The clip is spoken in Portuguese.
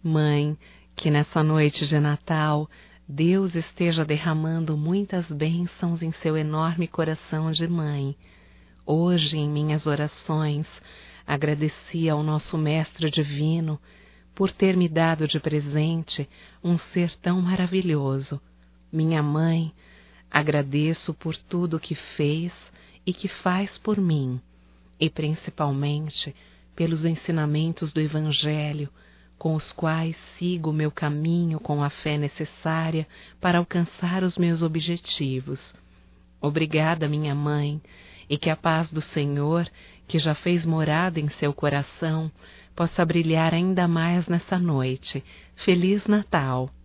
Mãe, que nessa noite de Natal Deus esteja derramando muitas bênçãos em seu enorme coração de mãe. Hoje, em minhas orações, agradeci ao nosso Mestre Divino por ter me dado de presente um ser tão maravilhoso. Minha mãe, agradeço por tudo que fez e que faz por mim, e principalmente pelos ensinamentos do Evangelho, com os quais sigo o meu caminho com a fé necessária para alcançar os meus objetivos. Obrigada, minha mãe, e que a paz do Senhor, que já fez morada em seu coração, possa brilhar ainda mais nessa noite. Feliz Natal!